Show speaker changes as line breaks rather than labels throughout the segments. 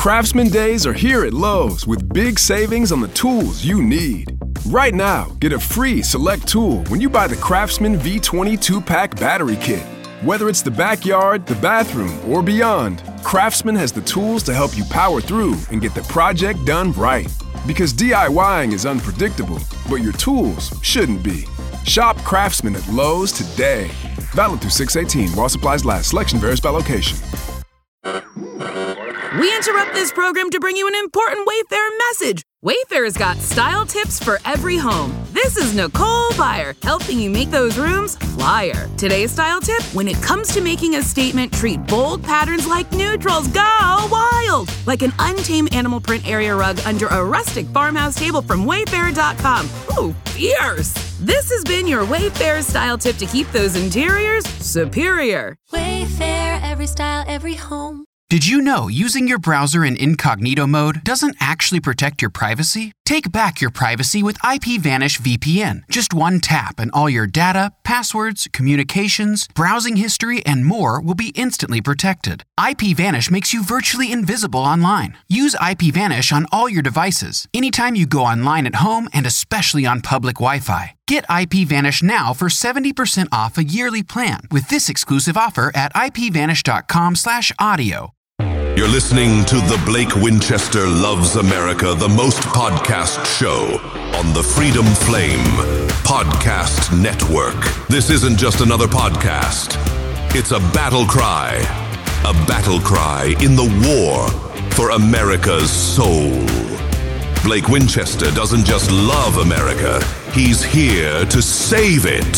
Craftsman Days are here at Lowe's with big savings on the tools you need. Right now, get a free select tool when you buy the Craftsman V20 2-pack battery kit. Whether it's the backyard, the bathroom, or beyond, Craftsman has the tools to help you power through and get the project done right. Because DIYing is unpredictable, but your tools shouldn't be. Shop Craftsman at Lowe's today. Valid through 6/18 while supplies last. Selection varies by location.
We interrupt this program to bring you an important Wayfair message. Wayfair's got style tips for every home. This is Nicole Byer, helping you make those rooms flyer. Today's style tip: when it comes to making a statement, treat bold patterns like neutrals. Go wild! Like an untamed animal print area rug under a rustic farmhouse table from Wayfair.com. Ooh, fierce! This has been your Wayfair style tip to keep those interiors superior.
Wayfair, every style, every home.
Did you know using your browser in incognito mode doesn't actually protect your privacy? Take back your privacy with IPVanish VPN. Just one tap and all your data, passwords, communications, browsing history, and more will be instantly protected. IPVanish makes you virtually invisible online. Use IPVanish on all your devices, anytime you go online at home and especially on public Wi-Fi. Get IPVanish now for 70% off a yearly plan with this exclusive offer at ipvanish.com/audio.
You're listening to The Blake Winchester Loves America, the most podcast show on the Freedom Flame Podcast Network. This isn't just another podcast. It's a battle cry in the war for America's soul. Blake Winchester doesn't just love America, he's here to save it.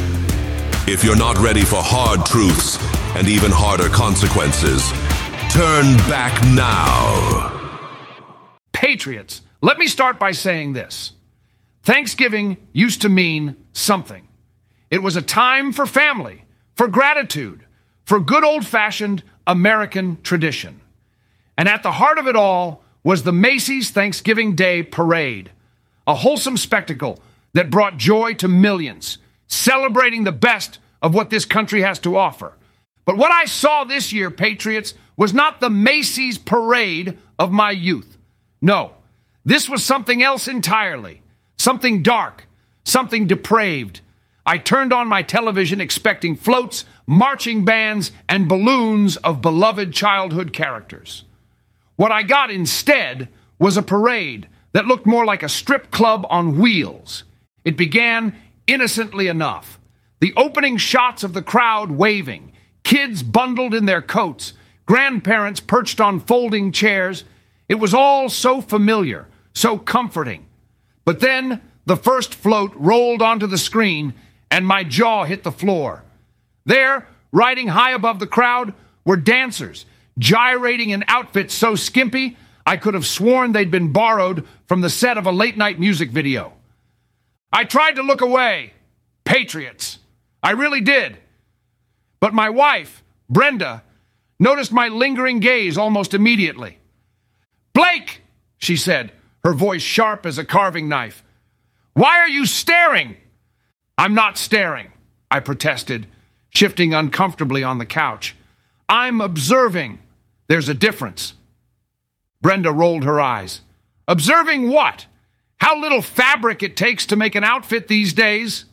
If you're not ready for hard truths and even harder consequences, turn back now.
Patriots, let me start by saying this. Thanksgiving used to mean something. It was a time for family, for gratitude, for good old-fashioned American tradition. And at the heart of it all was the Macy's Thanksgiving Day Parade, a wholesome spectacle that brought joy to millions, celebrating the best of what this country has to offer. But what I saw this year, Patriots, was not the Macy's parade of my youth. No, this was something else entirely, something dark, something depraved. I turned on my television expecting floats, marching bands, and balloons of beloved childhood characters. What I got instead was a parade that looked more like a strip club on wheels. It began innocently enough. The opening shots of the crowd waving, kids bundled in their coats, grandparents perched on folding chairs. It was all so familiar, so comforting. But then the first float rolled onto the screen and my jaw hit the floor. There, riding high above the crowd, were dancers, gyrating in outfits so skimpy I could have sworn they'd been borrowed from the set of a late-night music video. I tried to look away. Patriots. I really did. But my wife, Brenda, noticed my lingering gaze almost immediately. "Blake," she said, her voice sharp as a carving knife. "Why are you staring?" "I'm not staring," I protested, shifting uncomfortably on the couch. "I'm observing. There's a difference." Brenda rolled her eyes. "Observing what? How little fabric it takes to make an outfit these days?"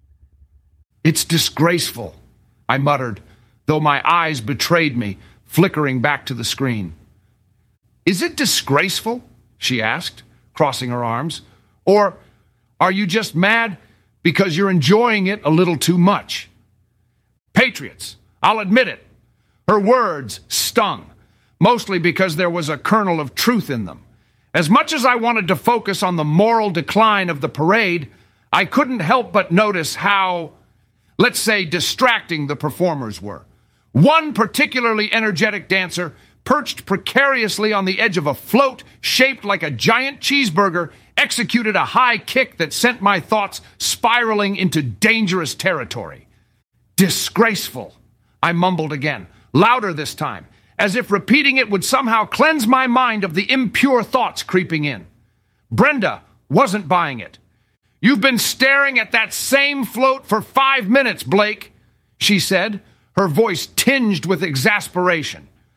"It's disgraceful," I muttered, though my eyes betrayed me, flickering back to the screen. "Is it disgraceful?" she asked, crossing her arms. "Or are you just mad because you're enjoying it a little too much?" Patriots, I'll admit it. Her words stung, mostly because there was a kernel of truth in them. As much as I wanted to focus on the moral decline of the parade, I couldn't help but notice how, let's say, distracting the performers were. One particularly energetic dancer perched precariously on the edge of a float shaped like a giant cheeseburger, executed a high kick that sent my thoughts spiraling into dangerous territory. "Disgraceful," I mumbled again, louder this time, as if repeating it would somehow cleanse my mind of the impure thoughts creeping in. Brenda wasn't buying it. "You've been staring at that same float for 5 minutes, Blake," she said, her voice tinged with exasperation.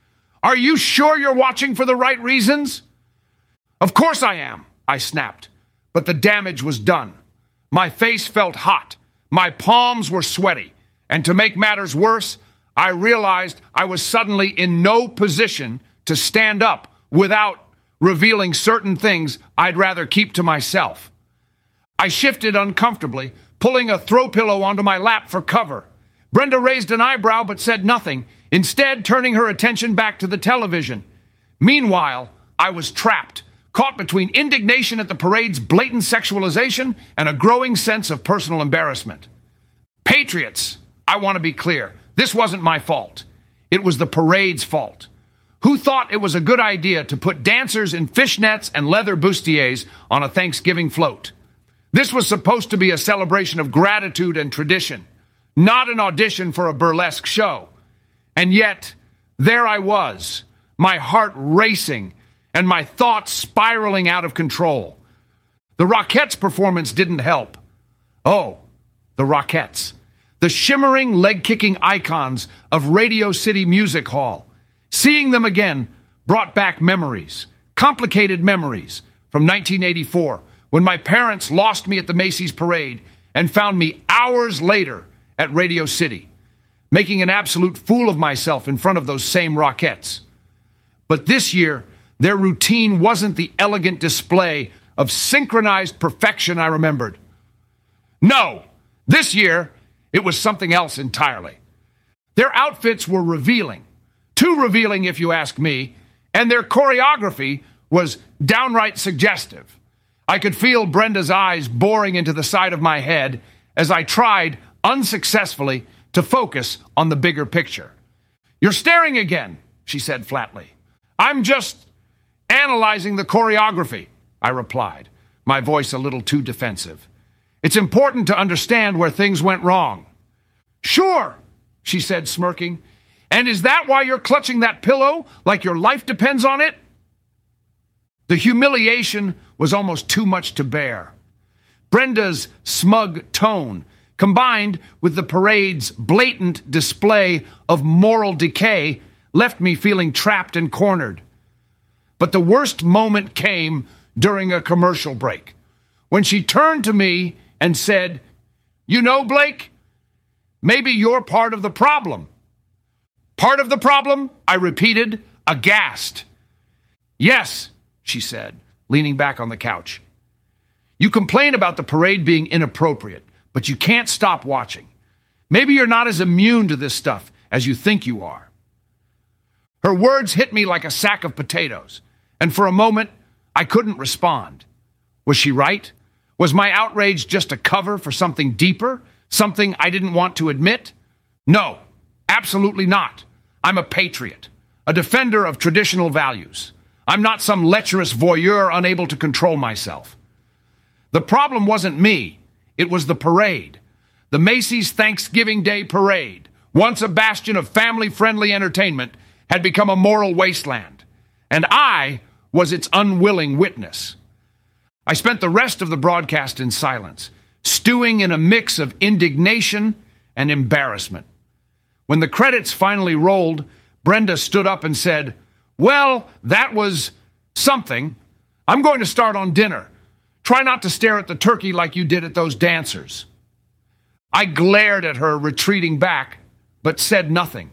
Are you sure you're watching for the right reasons? Of course I am, I snapped. But the damage was done. My face felt hot. My palms were sweaty. And to make matters worse, I realized I was suddenly in no position to stand up without revealing certain things I'd rather keep to myself. I shifted uncomfortably, pulling a throw pillow onto my lap for cover. Brenda raised an eyebrow but said nothing, instead turning her attention back to the television. Meanwhile, I was trapped, caught between indignation at the parade's blatant sexualization and a growing sense of personal embarrassment. Patriots, I want to be clear, this wasn't my fault. It was the parade's fault. Who thought it was a good idea to put dancers in fishnets and leather bustiers on a Thanksgiving float? This was supposed to be a celebration of gratitude and tradition, not an audition for a burlesque show. And yet, there I was, my heart racing and my thoughts spiraling out of control. The Rockettes' performance didn't help. Oh, the Rockettes, the shimmering, leg-kicking icons of Radio City Music Hall. Seeing them again brought back memories, complicated memories from 1984, when my parents lost me at the Macy's parade and found me hours later at Radio City, making an absolute fool of myself in front of those same Rockettes. But this year, their routine wasn't the elegant display of synchronized perfection I remembered. No, this year, it was something else entirely. Their outfits were revealing, too revealing if you ask me, and their choreography was downright suggestive. I could feel Brenda's eyes boring into the side of my head as I tried, unsuccessfully, to focus on the bigger picture. You're staring again, she said flatly. I'm just analyzing the choreography, I replied, my voice a little too defensive. It's important to understand where things went wrong. Sure, she said, smirking. And is that why you're clutching that pillow like your life depends on it? The humiliation was almost too much to bear. Brenda's smug tone, combined with the parade's blatant display of moral decay, left me feeling trapped and cornered. But the worst moment came during a commercial break, when she turned to me and said, "You know, Blake, maybe you're part of the problem." Part of the problem? I repeated, aghast. Yes, she said, leaning back on the couch. You complain about the parade being inappropriate, but you can't stop watching. Maybe you're not as immune to this stuff as you think you are. Her words hit me like a sack of potatoes, and for a moment, I couldn't respond. Was she right? Was my outrage just a cover for something deeper, something I didn't want to admit? No, absolutely not. I'm a patriot, a defender of traditional values. I'm not some lecherous voyeur unable to control myself. The problem wasn't me. It was the parade. The Macy's Thanksgiving Day Parade, once a bastion of family-friendly entertainment, had become a moral wasteland, and I was its unwilling witness. I spent the rest of the broadcast in silence, stewing in a mix of indignation and embarrassment. When the credits finally rolled, Brenda stood up and said, "Well, that was something. I'm going to start on dinner. Try not to stare at the turkey like you did at those dancers." I glared at her, retreating back, but said nothing.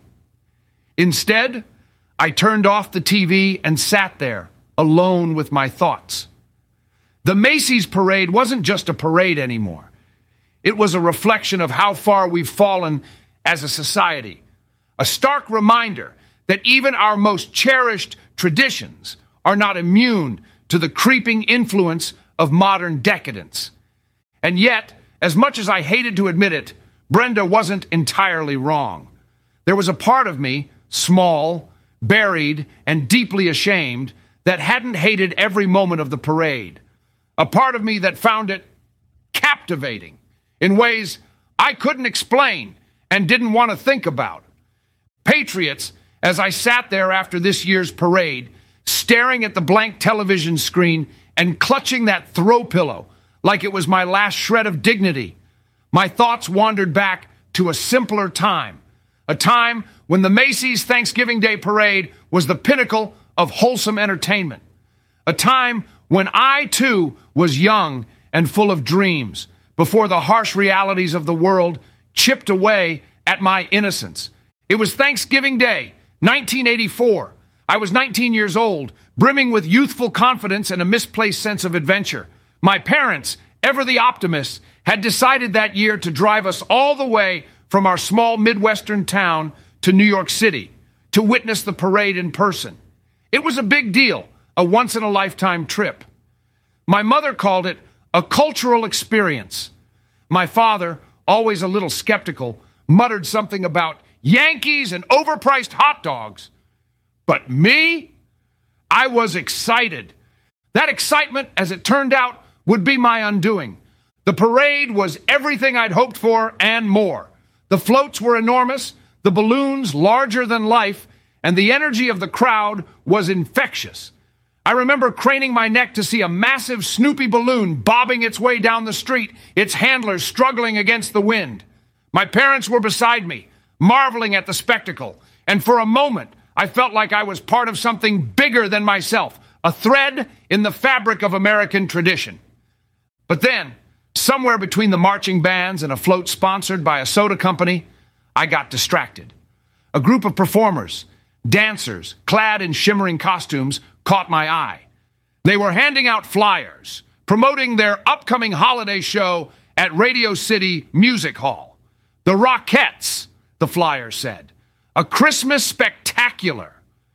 Instead, I turned off the TV and sat there, alone with my thoughts. The Macy's parade wasn't just a parade anymore. It was a reflection of how far we've fallen as a society, a stark reminder that even our most cherished traditions are not immune to the creeping influence of modern decadence. And yet, as much as I hated to admit it, Brenda wasn't entirely wrong. There was a part of me, small, buried, and deeply ashamed, that hadn't hated every moment of the parade. A part of me that found it captivating in ways I couldn't explain and didn't want to think about. Patriots, as I sat there after this year's parade, staring at the blank television screen and clutching that throw pillow like it was my last shred of dignity, my thoughts wandered back to a simpler time, a time when the Macy's Thanksgiving Day Parade was the pinnacle of wholesome entertainment. A time when I, too, was young and full of dreams, before the harsh realities of the world chipped away at my innocence. It was Thanksgiving Day, 1984. I was 19 years old, brimming with youthful confidence and a misplaced sense of adventure. My parents, ever the optimists, had decided that year to drive us all the way from our small Midwestern town to New York City to witness the parade in person. It was a big deal, a once-in-a-lifetime trip. My mother called it a cultural experience. My father, always a little skeptical, muttered something about Yankees and overpriced hot dogs. But me? I was excited. That excitement, as it turned out, would be my undoing. The parade was everything I'd hoped for and more. The floats were enormous, the balloons larger than life, and the energy of the crowd was infectious. I remember craning my neck to see a massive Snoopy balloon bobbing its way down the street, its handlers struggling against the wind. My parents were beside me, marveling at the spectacle, and for a moment I felt like I was part of something bigger than myself, a thread in the fabric of American tradition. But then, somewhere between the marching bands and a float sponsored by a soda company, I got distracted. A group of performers, dancers, clad in shimmering costumes, caught my eye. They were handing out flyers, promoting their upcoming holiday show at Radio City Music Hall. The Rockettes, the flyer said. A Christmas spectacular.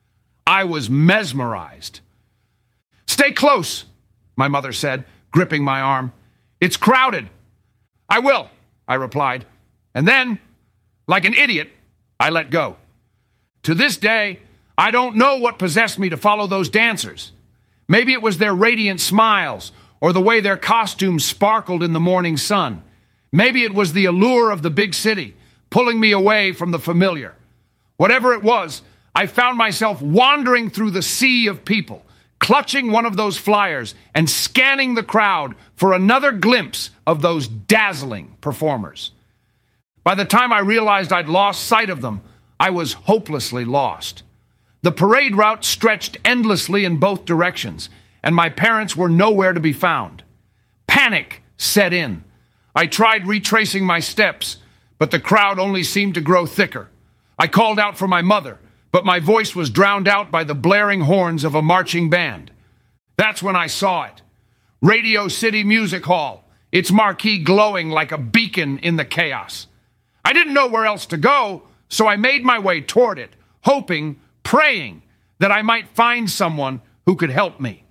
I was mesmerized. Stay close, my mother said, gripping my arm. It's crowded. I will, I replied. And then, like an idiot, I let go. To this day, I don't know what possessed me to follow those dancers. Maybe it was their radiant smiles or the way their costumes sparkled in the morning sun. Maybe it was the allure of the big city, pulling me away from the familiar. Whatever it was, I found myself wandering through the sea of people, clutching one of those flyers and scanning the crowd for another glimpse of those dazzling performers. By the time I realized I'd lost sight of them, I was hopelessly lost. The parade route stretched endlessly in both directions, and my parents were nowhere to be found. Panic set in. I tried retracing my steps, but the crowd only seemed to grow thicker. I called out for my mother, but my voice was drowned out by the blaring horns of a marching band. That's when I saw it. Radio City Music Hall, its marquee glowing like a beacon in the chaos. I didn't know where else to go, so I made my way toward it, hoping, praying that I might find someone who could help me.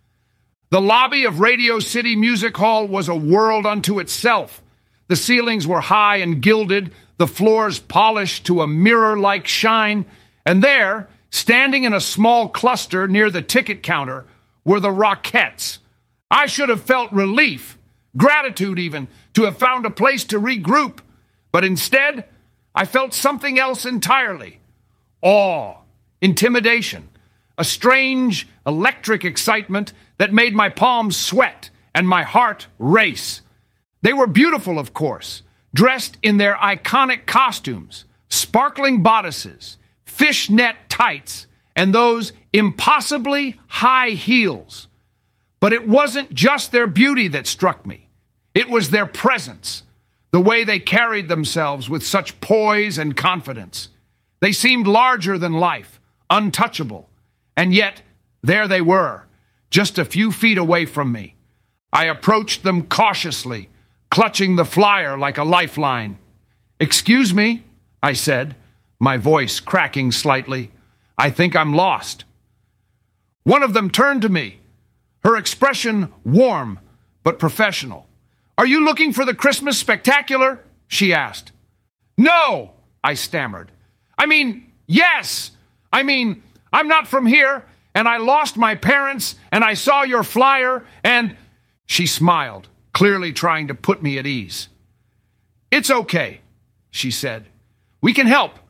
The lobby of Radio City Music Hall was a world unto itself. The ceilings were high and gilded, the floors polished to a mirror-like shine, and there, standing in a small cluster near the ticket counter, were the Rockettes. I should have felt relief, gratitude even, to have found a place to regroup, but instead, I felt something else entirely. Awe, intimidation, a strange, electric excitement that made my palms sweat and my heart race. They were beautiful, of course, dressed in their iconic costumes, sparkling bodices, fishnet tights, and those impossibly high heels. But it wasn't just their beauty that struck me. It was their presence, the way they carried themselves with such poise and confidence. They seemed larger than life, untouchable, and yet there they were, just a few feet away from me. I approached them cautiously, clutching the flyer like a lifeline. "Excuse me," I said, my voice cracking slightly. "I think I'm lost." One of them turned to me, her expression warm but professional. "Are you looking for the Christmas spectacular?" she asked. "No," I stammered. Yes. I'm not from here, and I lost my parents, and I saw your flyer, and..." She smiled, clearly trying to put me at ease. "It's okay," she said. "We can help."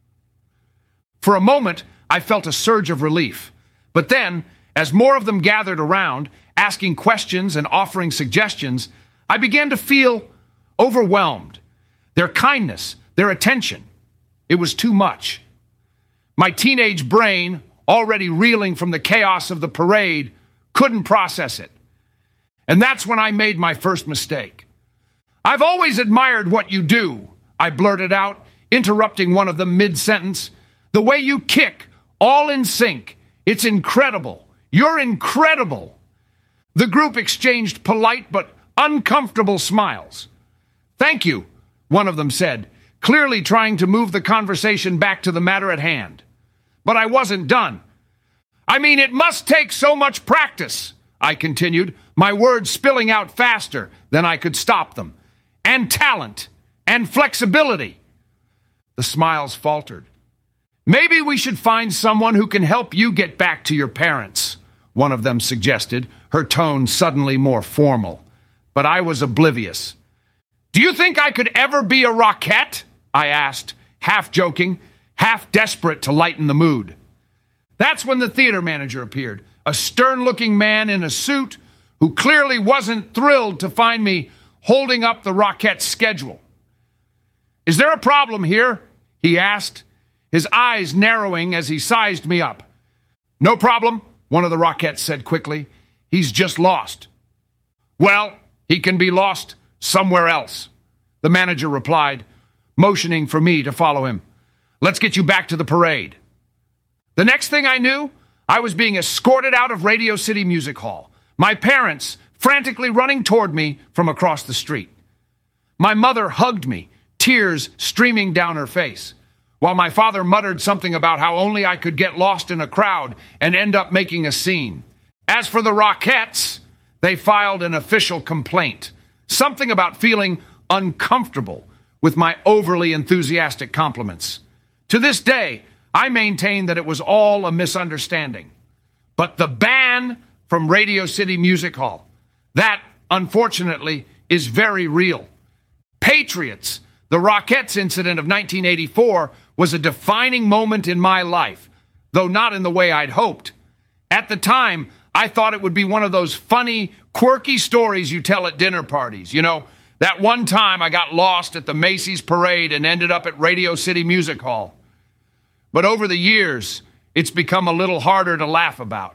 For a moment, I felt a surge of relief. But then, as more of them gathered around, asking questions and offering suggestions, I began to feel overwhelmed. Their kindness, their attention, It was too much. My teenage brain, already reeling from the chaos of the parade, couldn't process it. And that's when I made my first mistake. "I've always admired what you do," I blurted out, interrupting one of them mid-sentence. "The way you kick, all in sync. It's incredible. You're incredible." The group exchanged polite but uncomfortable smiles. "Thank you," one of them said, clearly trying to move the conversation back to the matter at hand. But I wasn't done. "I mean, it must take so much practice," I continued, my words spilling out faster than I could stop them. "And talent, and flexibility." The smiles faltered. "Maybe we should find someone who can help you get back to your parents," one of them suggested, her tone suddenly more formal. But I was oblivious. "Do you think I could ever be a Rockette?" I asked, half joking, half desperate to lighten the mood. That's when the theater manager appeared, a stern-looking man in a suit who clearly wasn't thrilled to find me holding up the Rockettes' schedule. "Is there a problem here?" he asked, his eyes narrowing as he sized me up. "No problem," one of the Rockettes said quickly. "He's just lost." "Well, he can be lost somewhere else," the manager replied, motioning for me to follow him. "Let's get you back to the parade." The next thing I knew, I was being escorted out of Radio City Music Hall, my parents frantically running toward me from across the street. My mother hugged me, tears streaming down her face, while my father muttered something about how only I could get lost in a crowd and end up making a scene. As for the Rockettes, they filed an official complaint, something about feeling uncomfortable with my overly enthusiastic compliments. To this day, I maintain that it was all a misunderstanding. But the ban from Radio City Music Hall, that, unfortunately, is very real. Patriots, the Rockettes incident of 1984, was a defining moment in my life, though not in the way I'd hoped. At the time, I thought it would be one of those funny, quirky stories you tell at dinner parties. You know, that one time I got lost at the Macy's parade and ended up at Radio City Music Hall. But over the years, it's become a little harder to laugh about.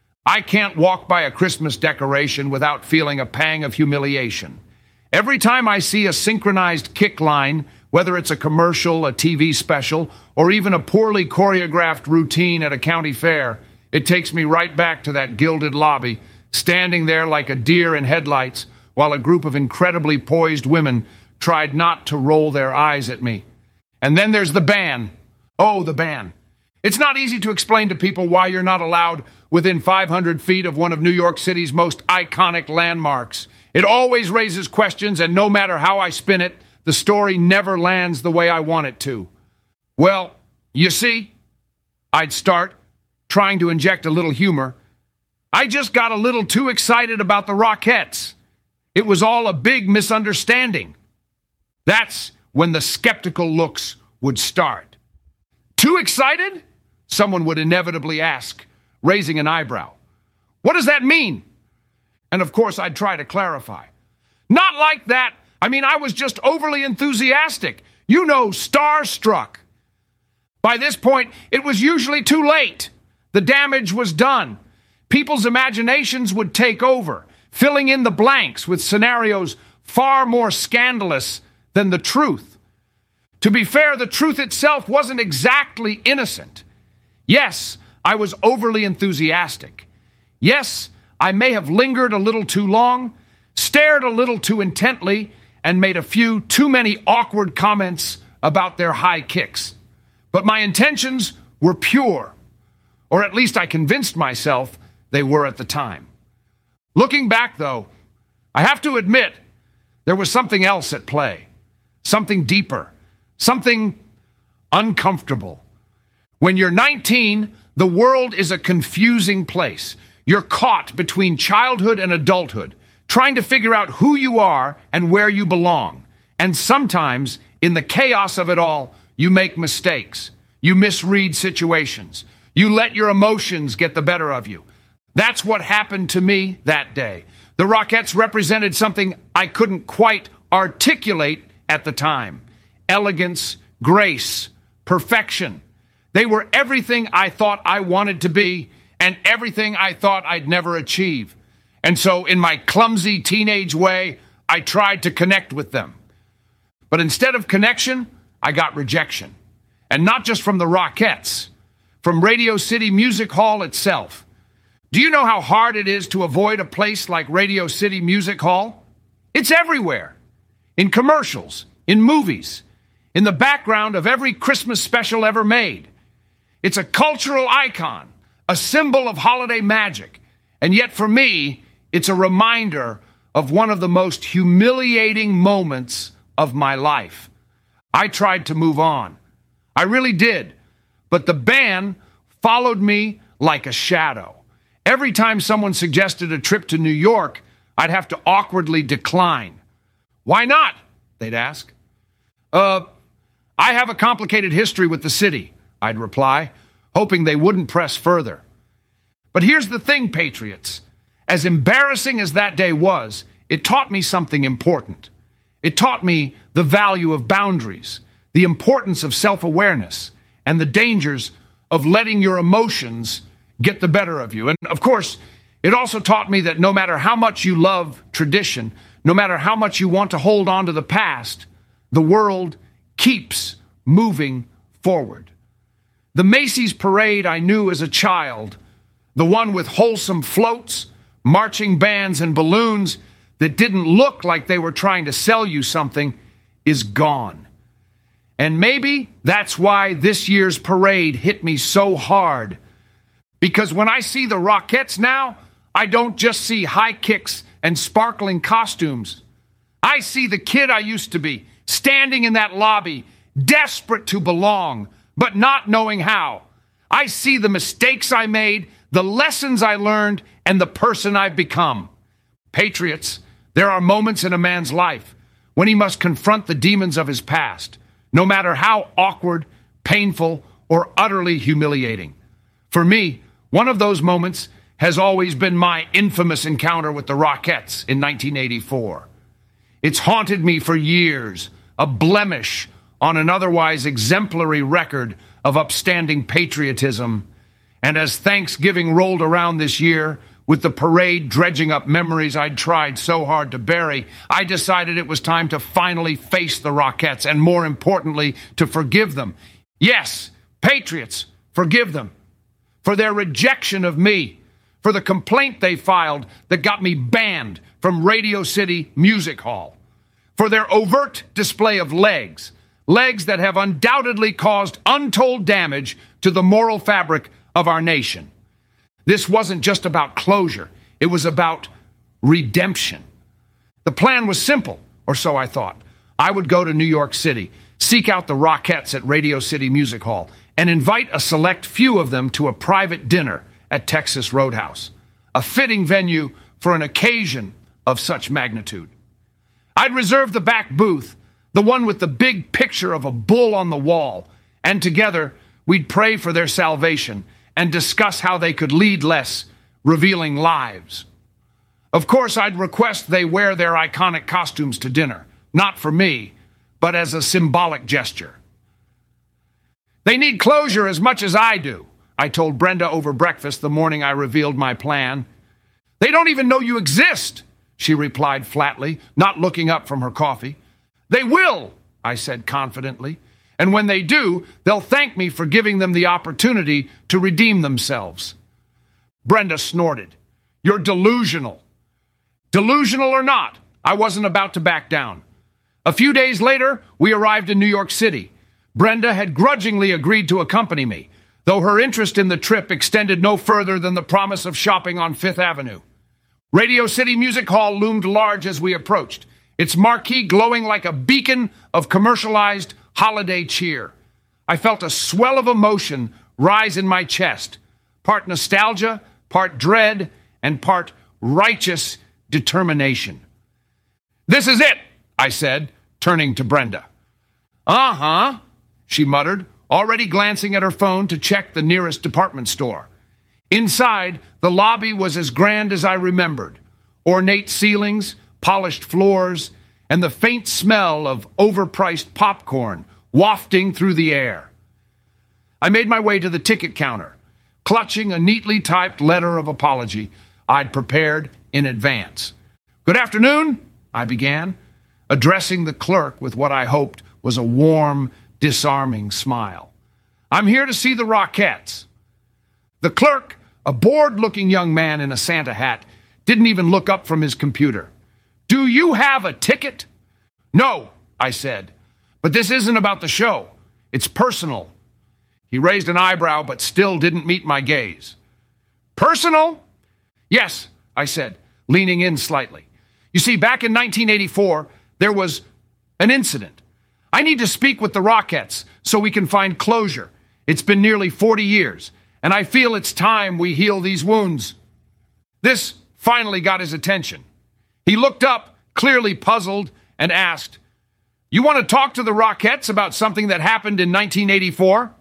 I can't walk by a Christmas decoration without feeling a pang of humiliation. Every time I see a synchronized kick line, whether it's a commercial, a TV special, or even a poorly choreographed routine at a county fair, it takes me right back to that gilded lobby, standing there like a deer in headlights, while a group of incredibly poised women tried not to roll their eyes at me. And then there's the ban. Oh, the ban. It's not easy to explain to people why you're not allowed within 500 feet of one of New York City's most iconic landmarks. It always raises questions, and no matter how I spin it, the story never lands the way I want it to. Well, you see, I'd start, trying to inject a little humor. I just got a little too excited about the Rockettes. It was all a big misunderstanding. That's when the skeptical looks would start. "Too excited?" someone would inevitably ask, raising an eyebrow. "What does that mean?" And of course, I'd try to clarify. "Not like that. I mean, I was just overly enthusiastic. You know, starstruck." By this point, it was usually too late. The damage was done. People's imaginations would take over, filling in the blanks with scenarios far more scandalous than the truth. To be fair, the truth itself wasn't exactly innocent. Yes, I was overly enthusiastic. Yes, I may have lingered a little too long, stared a little too intently, and made a few too many awkward comments about their high kicks. But my intentions were pure, or at least I convinced myself they were at the time. Looking back, though, I have to admit there was something else at play, something deeper, something uncomfortable. When you're 19, the world is a confusing place. You're caught between childhood and adulthood, trying to figure out who you are and where you belong. And sometimes, in the chaos of it all, you make mistakes. You misread situations. You let your emotions get the better of you. That's what happened to me that day. The Rockettes represented something I couldn't quite articulate at the time. Elegance, grace, perfection. They were everything I thought I wanted to be and everything I thought I'd never achieve. And so in my clumsy teenage way, I tried to connect with them. But instead of connection, I got rejection. And not just from the Rockettes, from Radio City Music Hall itself. Do you know how hard it is to avoid a place like Radio City Music Hall? It's everywhere. In commercials, in movies, in the background of every Christmas special ever made. It's a cultural icon, a symbol of holiday magic. And yet for me, it's a reminder of one of the most humiliating moments of my life. I tried to move on. I really did. But the ban followed me like a shadow. Every time someone suggested a trip to New York, I'd have to awkwardly decline. Why not? They'd ask. I have a complicated history with the city, I'd reply, hoping they wouldn't press further. But here's the thing, Patriots. As embarrassing as that day was, it taught me something important. It taught me the value of boundaries, the importance of self-awareness, and the dangers of letting your emotions get the better of you. And of course, it also taught me that no matter how much you love tradition, no matter how much you want to hold on to the past, the world keeps moving forward. The Macy's parade I knew as a child, the one with wholesome floats, marching bands, and balloons that didn't look like they were trying to sell you something, is gone. And maybe that's why this year's parade hit me so hard. Because when I see the Rockettes now, I don't just see high kicks and sparkling costumes. I see the kid I used to be, standing in that lobby, desperate to belong, but not knowing how. I see the mistakes I made, the lessons I learned, and the person I've become. Patriots, there are moments in a man's life when he must confront the demons of his past, no matter how awkward, painful, or utterly humiliating. For me, one of those moments has always been my infamous encounter with the Rockettes in 1984. It's haunted me for years, a blemish on an otherwise exemplary record of upstanding patriotism. And as Thanksgiving rolled around this year, with the parade dredging up memories I'd tried so hard to bury, I decided it was time to finally face the Rockettes and, more importantly, to forgive them. Yes, patriots, forgive them for their rejection of me, for the complaint they filed that got me banned from Radio City Music Hall, for their overt display of legs that have undoubtedly caused untold damage to the moral fabric of our nation. This wasn't just about closure. It was about redemption. The plan was simple, or so I thought. I would go to New York City, seek out the Rockettes at Radio City Music Hall, and invite a select few of them to a private dinner at Texas Roadhouse, a fitting venue for an occasion of such magnitude. I'd reserve the back booth, the one with the big picture of a bull on the wall, and together we'd pray for their salvation and discuss how they could lead less revealing lives. Of course, I'd request they wear their iconic costumes to dinner, not for me, but as a symbolic gesture. They need closure as much as I do, I told Brenda over breakfast the morning I revealed my plan. They don't even know you exist, she replied flatly, not looking up from her coffee. They will, I said confidently. And when they do, they'll thank me for giving them the opportunity to redeem themselves. Brenda snorted. You're delusional. Delusional or not, I wasn't about to back down. A few days later, we arrived in New York City. Brenda had grudgingly agreed to accompany me, though her interest in the trip extended no further than the promise of shopping on Fifth Avenue. Radio City Music Hall loomed large as we approached, its marquee glowing like a beacon of commercialized holiday cheer. I felt a swell of emotion rise in my chest, part nostalgia, part dread, and part righteous determination. This is it, I said, turning to Brenda. Uh-huh, she muttered, already glancing at her phone to check the nearest department store. Inside, the lobby was as grand as I remembered. Ornate ceilings, polished floors, and the faint smell of overpriced popcorn wafting through the air. I made my way to the ticket counter, clutching a neatly typed letter of apology I'd prepared in advance. "Good afternoon," I began, addressing the clerk with what I hoped was a warm, disarming smile. "I'm here to see the Rockettes." The clerk, a bored-looking young man in a Santa hat, didn't even look up from his computer. "Do you have a ticket?" "No," I said, "but this isn't about the show. It's personal." He raised an eyebrow, but still didn't meet my gaze. "Personal?" "Yes," I said, leaning in slightly. "You see, back in 1984, there was an incident. I need to speak with the Rockettes so we can find closure. It's been nearly 40 years, and I feel it's time we heal these wounds." This finally got his attention. He looked up, clearly puzzled, and asked, "You want to talk to the Rockettes about something that happened in 1984?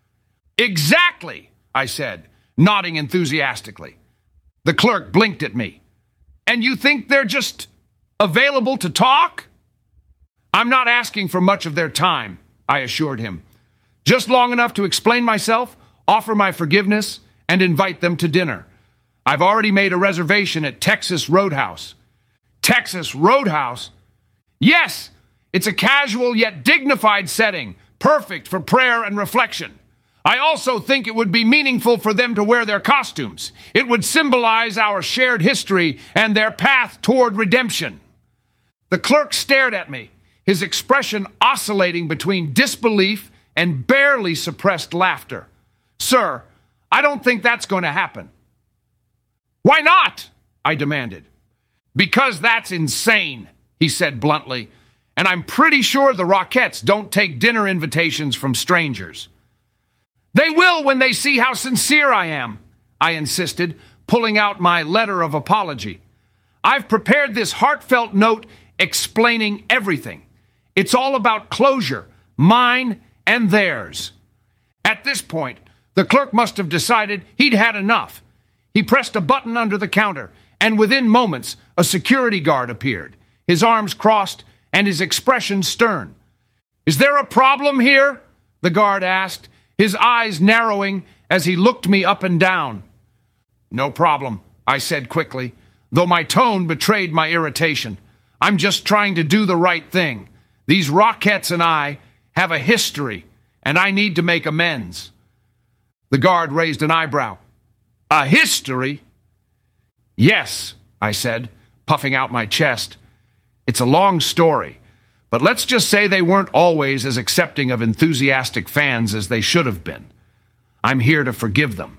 "Exactly," I said, nodding enthusiastically. The clerk blinked at me. "And you think they're just available to talk?" "I'm not asking for much of their time," I assured him. "Just long enough to explain myself, offer my forgiveness, and invite them to dinner. I've already made a reservation at Texas Roadhouse." "Texas Roadhouse?" "Yes, it's a casual yet dignified setting, perfect for prayer and reflection. I also think it would be meaningful for them to wear their costumes. It would symbolize our shared history and their path toward redemption." The clerk stared at me, his expression oscillating between disbelief and barely suppressed laughter. "Sir, I don't think that's going to happen." "Why not?" I demanded. "Because that's insane," he said bluntly, "and I'm pretty sure the Rockettes don't take dinner invitations from strangers." "They will when they see how sincere I am," I insisted, pulling out my letter of apology. "I've prepared this heartfelt note explaining everything. It's all about closure, mine and theirs." At this point, the clerk must have decided he'd had enough. He pressed a button under the counter, and within moments, a security guard appeared, his arms crossed and his expression stern. "Is there a problem here?" the guard asked, his eyes narrowing as he looked me up and down. "No problem," I said quickly, though my tone betrayed my irritation. "I'm just trying to do the right thing. These Rockettes and I have a history, and I need to make amends." The guard raised an eyebrow. "A history?" "Yes," I said, puffing out my chest. "It's a long story, but let's just say they weren't always as accepting of enthusiastic fans as they should have been. I'm here to forgive them."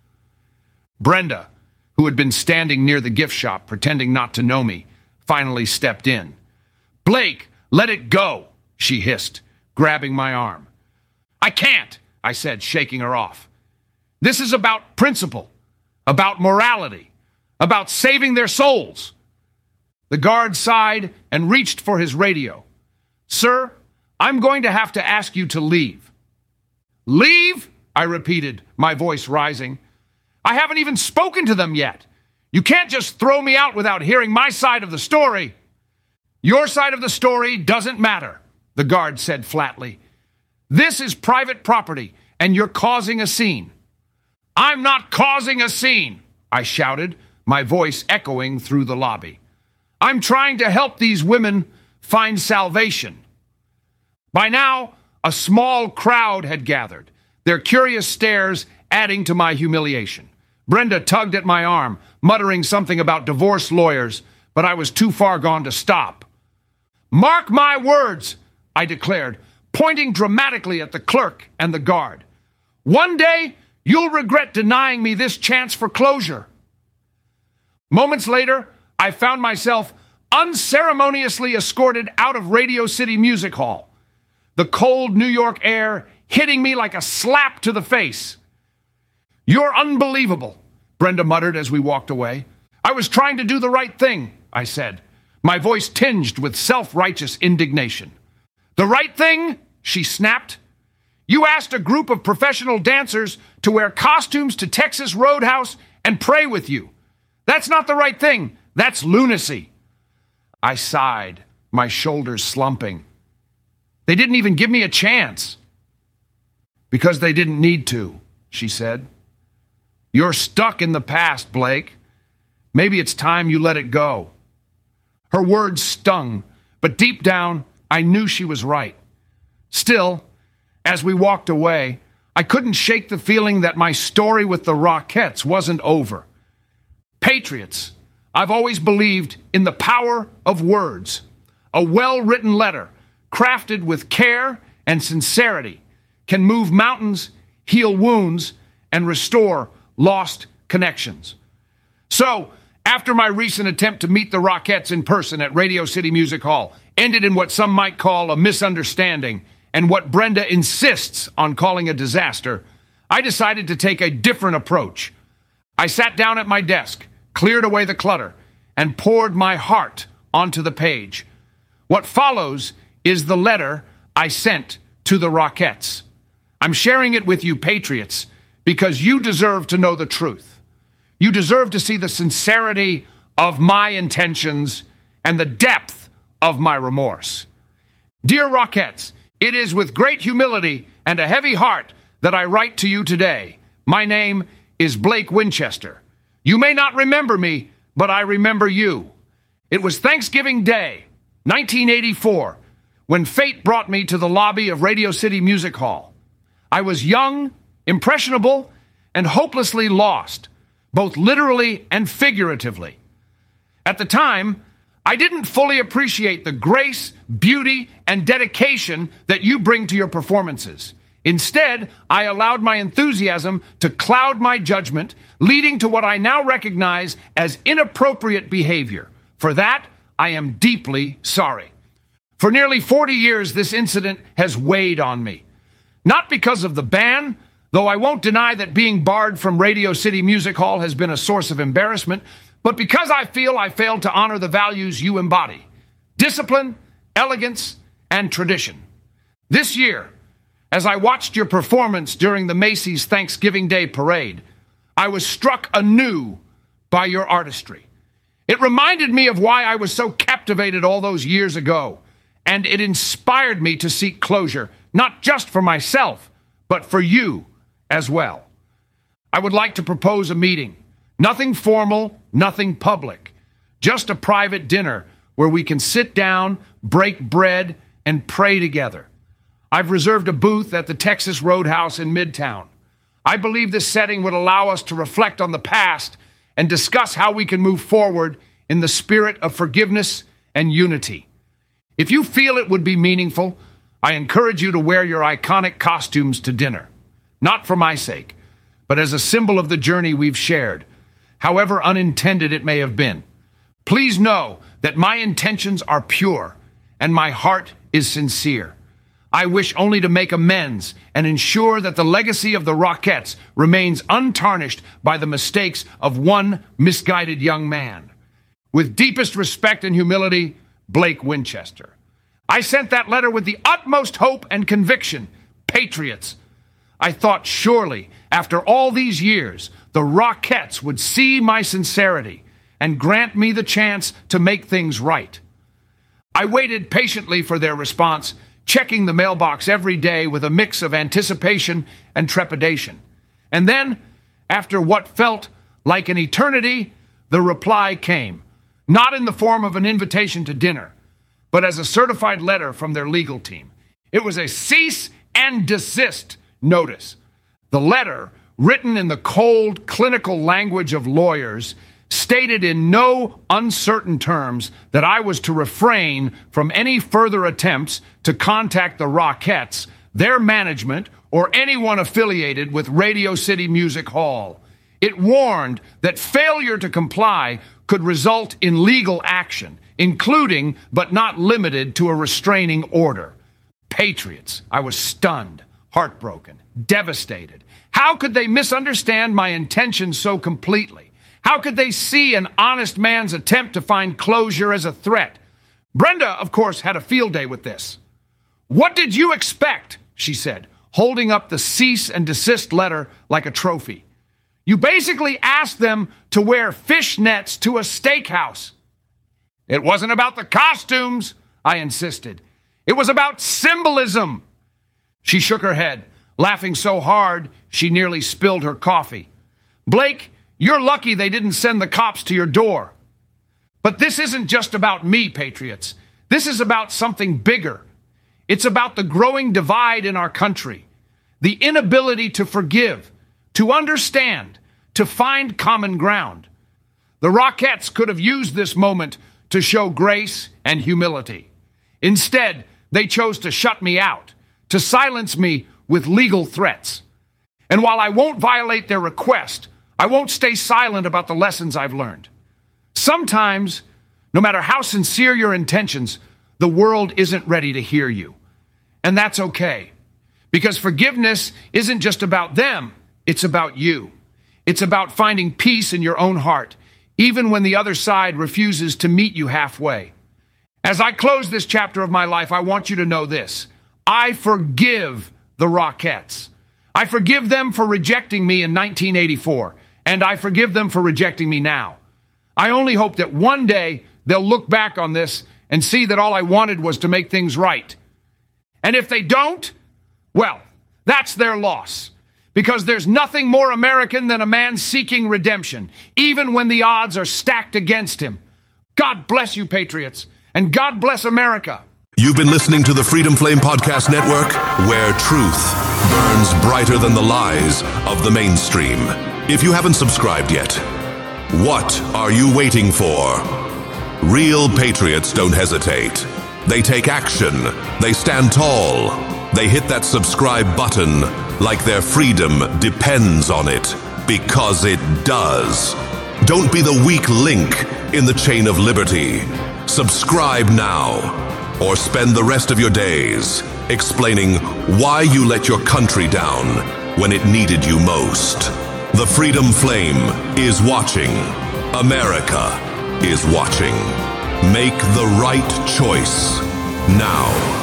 Brenda, who had been standing near the gift shop pretending not to know me, finally stepped in. "Blake, let it go," she hissed, grabbing my arm. "I can't," I said, shaking her off. "This is about principle, about morality, about saving their souls." The guard sighed and reached for his radio. "Sir, I'm going to have to ask you to leave." "Leave?" I repeated, my voice rising. "I haven't even spoken to them yet. You can't just throw me out without hearing my side of the story." "Your side of the story doesn't matter," the guard said flatly. "This is private property, and you're causing a scene." "I'm not causing a scene," I shouted, my voice echoing through the lobby. "I'm trying to help these women find salvation." By now, a small crowd had gathered, their curious stares adding to my humiliation. Brenda tugged at my arm, muttering something about divorce lawyers, but I was too far gone to stop. "Mark my words," I declared, pointing dramatically at the clerk and the guard. "One day, you'll regret denying me this chance for closure." Moments later, I found myself unceremoniously escorted out of Radio City Music Hall, the cold New York air hitting me like a slap to the face. "You're unbelievable," Brenda muttered as we walked away. "I was trying to do the right thing," I said, my voice tinged with self-righteous indignation. "The right thing?" she snapped. "You asked a group of professional dancers to wear costumes to Texas Roadhouse and pray with you. That's not the right thing. That's lunacy." I sighed, my shoulders slumping. They didn't even give me a chance. because they didn't need to, she said. You're stuck in the past, Blake. Maybe it's time you let it go. Her words stung, but deep down, I knew she was right. Still, as we walked away, I couldn't shake the feeling that my story with the Rockettes wasn't over. Patriots, I've always believed in the power of words. A well-written letter, crafted with care and sincerity, can move mountains, heal wounds, and restore lost connections. So, after my recent attempt to meet the Rockettes in person at Radio City Music Hall ended in what some might call a misunderstanding and what Brenda insists on calling a disaster, I decided to take a different approach. I sat down at my desk, cleared away the clutter, and poured my heart onto the page. What follows is the letter I sent to the Rockettes. I'm sharing it with you, Patriots, because you deserve to know the truth. You deserve to see the sincerity of my intentions and the depth of my remorse. Dear Rockettes, it is with great humility and a heavy heart that I write to you today. My name is Blake Winchester. You may not remember me, but I remember you. It was Thanksgiving Day, 1984, when fate brought me to the lobby of Radio City Music Hall. I was young, impressionable, and hopelessly lost, both literally and figuratively. At the time, I didn't fully appreciate the grace, beauty, and dedication that you bring to your performances. Instead, I allowed my enthusiasm to cloud my judgment, leading to what I now recognize as inappropriate behavior. For that, I am deeply sorry. For nearly 40 years, this incident has weighed on me. Not because of the ban, though I won't deny that being barred from Radio City Music Hall has been a source of embarrassment, but because I feel I failed to honor the values you embody: discipline, elegance, and tradition. This year, as I watched your performance during the Macy's Thanksgiving Day Parade, I was struck anew by your artistry. It reminded me of why I was so captivated all those years ago, and it inspired me to seek closure, not just for myself, but for you as well. I would like to propose a meeting. Nothing formal, nothing public. Just a private dinner where we can sit down, break bread, and pray together. I've reserved a booth at the Texas Roadhouse in Midtown. I believe this setting would allow us to reflect on the past and discuss how we can move forward in the spirit of forgiveness and unity. If you feel it would be meaningful, I encourage you to wear your iconic costumes to dinner. Not for my sake, but as a symbol of the journey we've shared, however unintended it may have been. Please know that my intentions are pure and my heart is sincere. I wish only to make amends and ensure that the legacy of the Rockettes remains untarnished by the mistakes of one misguided young man. With deepest respect and humility, Blake Winchester. I sent that letter with the utmost hope and conviction. Patriots, I thought surely, after all these years, the Rockettes would see my sincerity and grant me the chance to make things right. I waited patiently for their response, checking the mailbox every day with a mix of anticipation and trepidation. And then, after what felt like an eternity, the reply came, not in the form of an invitation to dinner, but as a certified letter from their legal team. It was a cease and desist notice. The letter, written in the cold, clinical language of lawyers, stated in no uncertain terms that I was to refrain from any further attempts to contact the Rockettes, their management, or anyone affiliated with Radio City Music Hall. It warned that failure to comply could result in legal action, including but not limited to a restraining order. Patriots, I was stunned, heartbroken, devastated. How could they misunderstand my intentions so completely? How could they see an honest man's attempt to find closure as a threat? Brenda, of course, had a field day with this. "What did you expect?" she said, holding up the cease and desist letter like a trophy. "You basically asked them to wear fishnets to a steakhouse." "It wasn't about the costumes," I insisted. "It was about symbolism." She shook her head. laughing so hard she nearly spilled her coffee. Blake, you're lucky they didn't send the cops to your door. But this isn't just about me, patriots. This is about something bigger. It's about the growing divide in our country, the inability to forgive, to understand, to find common ground. The Rockettes could have used this moment to show grace and humility. Instead, they chose to shut me out, to silence me with legal threats. And while I won't violate their request, I won't stay silent about the lessons I've learned. Sometimes, no matter how sincere your intentions, the world isn't ready to hear you. And that's okay. Because forgiveness isn't just about them, it's about you. It's about finding peace in your own heart, even when the other side refuses to meet you halfway. As I close this chapter of my life, I want you to know this. I forgive the Rockettes. I forgive them for rejecting me in 1984, and I forgive them for rejecting me now. I only hope that one day they'll look back on this and see that all I wanted was to make things right. And if they don't, well, that's their loss. Because there's nothing more American than a man seeking redemption, even when the odds are stacked against him. God bless you, patriots, and God bless America.
You've been listening to the Freedom Flame Podcast Network, where truth burns brighter than the lies of the mainstream. If you haven't subscribed yet, what are you waiting for? Real patriots don't hesitate. They take action. They stand tall. They hit that subscribe button like their freedom depends on it, because it does. Don't be the weak link in the chain of liberty. Subscribe now, or spend the rest of your days explaining why you let your country down when it needed you most. The Freedom Flame is watching. America is watching. Make the right choice now.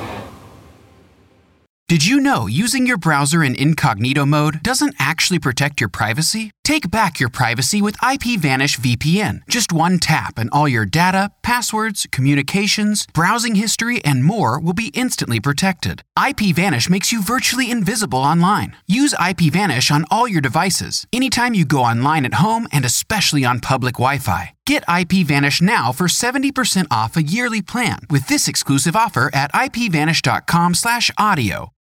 Did you know using your browser in incognito mode doesn't actually protect your privacy? Take back your privacy with IPVanish VPN. Just one tap and all your data, passwords, communications, browsing history, and more will be instantly protected. IPVanish makes you virtually invisible online. Use IPVanish on all your devices, anytime you go online at home and especially on public Wi-Fi. Get IPVanish now for 70% off a yearly plan with this exclusive offer at ipvanish.com/audio.